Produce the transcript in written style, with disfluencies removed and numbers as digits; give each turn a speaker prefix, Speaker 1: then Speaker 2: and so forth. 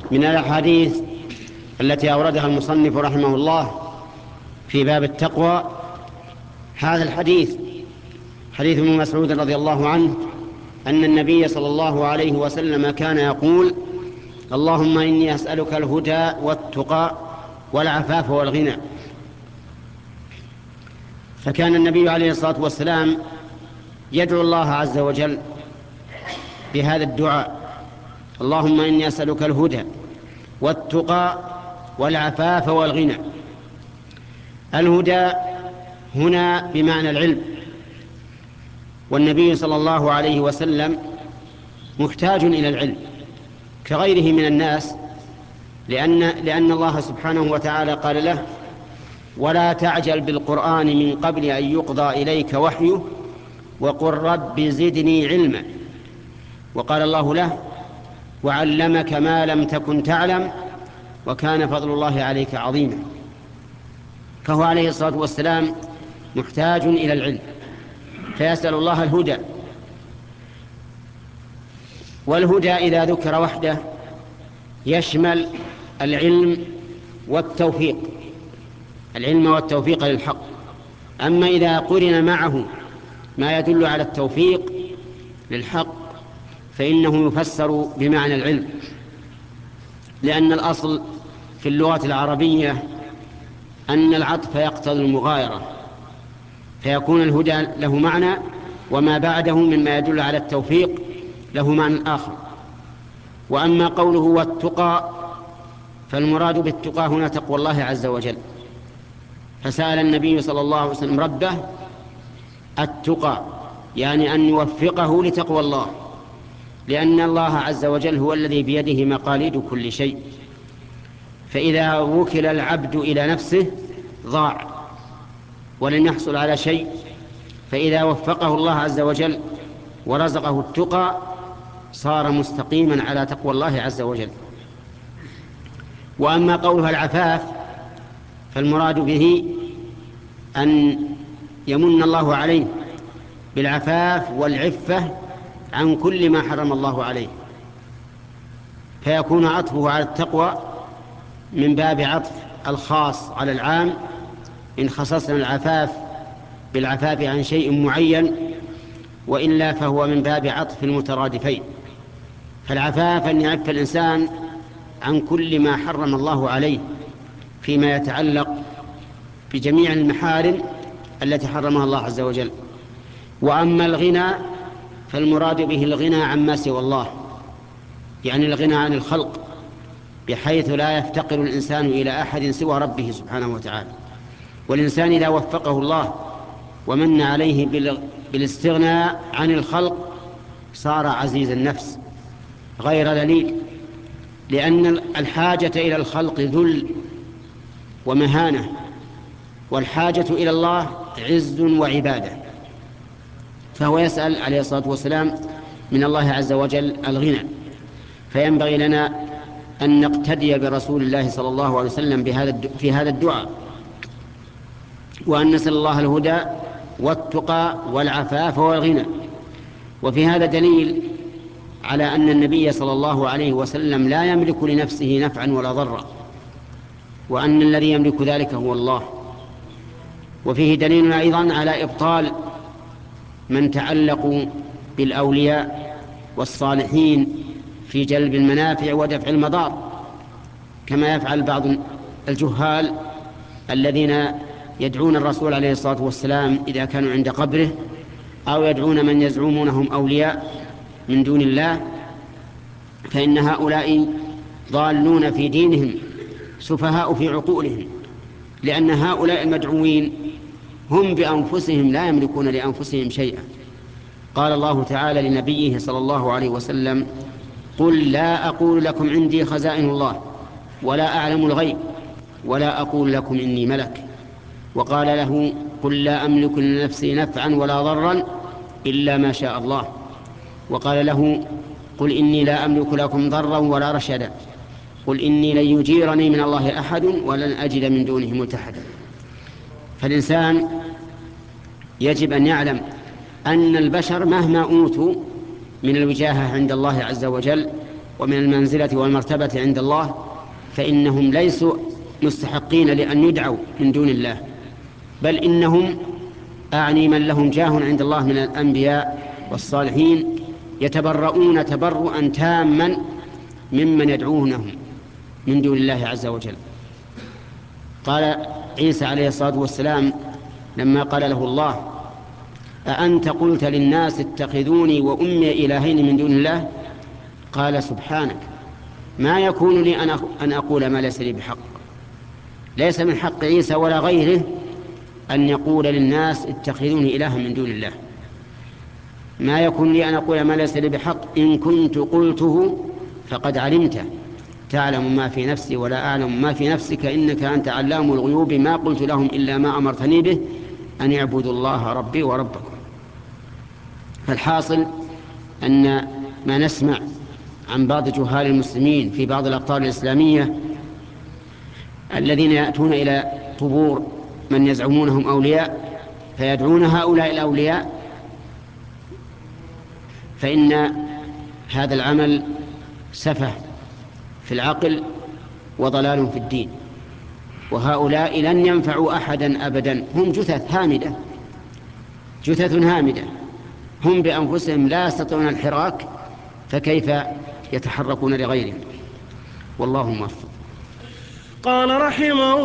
Speaker 1: من الأحاديث التي أوردها المصنف رحمه الله في باب التقوى هذا الحديث، حديث ابن مسعود رضي الله عنه أن النبي صلى الله عليه وسلم كان يقول: اللهم إني أسألك الهدى والتقى والعفاف والغنى. فكان النبي عليه الصلاة والسلام يدعو الله عز وجل بهذا الدعاء: اللهم إني أسألك الهدى والتقى والعفاف والغنى. الهدى هنا بمعنى العلم، والنبي صلى الله عليه وسلم محتاج إلى العلم كغيره من الناس، لأن الله سبحانه وتعالى قال له: ولا تعجل بالقرآن من قبل أن يقضى إليك وحيه وقل رب زدني علما. وقال الله له: وعلمك ما لم تكن تعلم وكان فضل الله عليك عظيما. فهو عليه الصلاة والسلام محتاج إلى العلم، فيسأل الله الهدى. والهدى إذا ذكر وحده يشمل العلم والتوفيق، العلم والتوفيق للحق. أما إذا قرن معه ما يدل على التوفيق للحق فإنه يفسر بمعنى العلم، لأن الأصل في اللغة العربية أن العطف يقتضي المغايرة، فيكون الهدى له معنى وما بعده مما يدل على التوفيق له معنى آخر. وأما قوله والتقى فالمراد بالتقى هنا تقوى الله عز وجل، فسأل النبي صلى الله عليه وسلم ربه التقى، يعني أن يوفقه لتقوى الله، لأن الله عز وجل هو الذي بيده مقاليد كل شيء، فإذا وكل العبد إلى نفسه ضاع ولن يحصل على شيء، فإذا وفقه الله عز وجل ورزقه التقى صار مستقيما على تقوى الله عز وجل. وأما قولها العفاف فالمراد به أن يمن الله عليه بالعفاف والعفة عن كل ما حرم الله عليه، فيكون عطفه على التقوى من باب عطف الخاص على العام، إن خصصنا العفاف بالعفاف عن شيء معين، وإلا فهو من باب عطف المترادفين. فالعفاف أن يعف الإنسان عن كل ما حرم الله عليه فيما يتعلق بجميع المحارم التي حرمها الله عز وجل. وأما الغنى فالمراد به الغنى عما سوى الله، يعني الغنى عن الخلق، بحيث لا يفتقر الإنسان إلى أحد سوى ربه سبحانه وتعالى. والإنسان إذا وفقه الله ومن عليه بالاستغناء عن الخلق صار عزيز النفس غير ذليل، لأن الحاجة إلى الخلق ذل ومهانة، والحاجة إلى الله عز وعبادة. فهو يسأل عليه الصلاة والسلام من الله عز وجل الغنى، فينبغي لنا أن نقتدي برسول الله صلى الله عليه وسلم في هذا الدعاء، وأن نسأل الله الهدى والتقى والعفاف والغنى. وفي هذا دليل على أن النبي صلى الله عليه وسلم لا يملك لنفسه نفعا ولا ضرا، وأن الذي يملك ذلك هو الله. وفيه دليل أيضا على إبطال من تعلقوا بالأولياء والصالحين في جلب المنافع ودفع المضار، كما يفعل بعض الجهال الذين يدعون الرسول عليه الصلاة والسلام إذا كانوا عند قبره، أو يدعون من يزعمونهم أولياء من دون الله، فإن هؤلاء ضالون في دينهم سفهاء في عقولهم، لأن هؤلاء المدعوين هم بأنفسهم لا يملكون لأنفسهم شيئا. قال الله تعالى لنبيه صلى الله عليه وسلم: قل لا أقول لكم عندي خزائن الله ولا أعلم الغيب ولا أقول لكم إني ملك. وقال له: قل لا أملك لنفسي نفعا ولا ضرا إلا ما شاء الله. وقال له: قل إني لا أملك لكم ضرا ولا رشدا. قل إني لن يجيرني من الله أحد ولن أجد من دونه ملتحدا. فالإنسان يجب أن يعلم أن البشر مهما أوتوا من الوجاهة عند الله عز وجل ومن المنزلة والمرتبة عند الله، فإنهم ليسوا مستحقين لأن يدعوا من دون الله، بل إنهم أعني من لهم جاه عند الله من الأنبياء والصالحين يتبرؤون تبرؤا تاما ممن يدعونهم من دون الله عز وجل. قال عيسى عليه الصلاة والسلام لما قال له الله: أأنت قلت للناس اتخذوني وأمي إلهين من دون الله؟ قال: سبحانك، ما يكون لي أن أقول ما ليس لي بحق. ليس من حق عيسى ولا غيره أن يقول للناس اتخذوني إلها من دون الله. ما يكون لي أن أقول ما ليس لي بحق، إن كنت قلته فقد علمته، تعلم ما في نفسي ولا أعلم ما في نفسك، إنك أنت علام الغيوب، ما قلت لهم إلا ما أمرتني به، أن يعبدوا الله ربي وربكم. فالحاصل أن ما نسمع عن بعض جهال المسلمين في بعض الأقطار الإسلامية الذين يأتون إلى قبور من يزعمونهم أولياء فيدعون هؤلاء الأولياء، فإن هذا العمل سفه في العقل وضلال في الدين، وهؤلاء لن ينفعوا أحدا أبدا. هم جثث هامدة، هم بأنفسهم لا يستطيعون الحراك، فكيف يتحركون لغيرهم؟ والله موفق.
Speaker 2: قال رحمه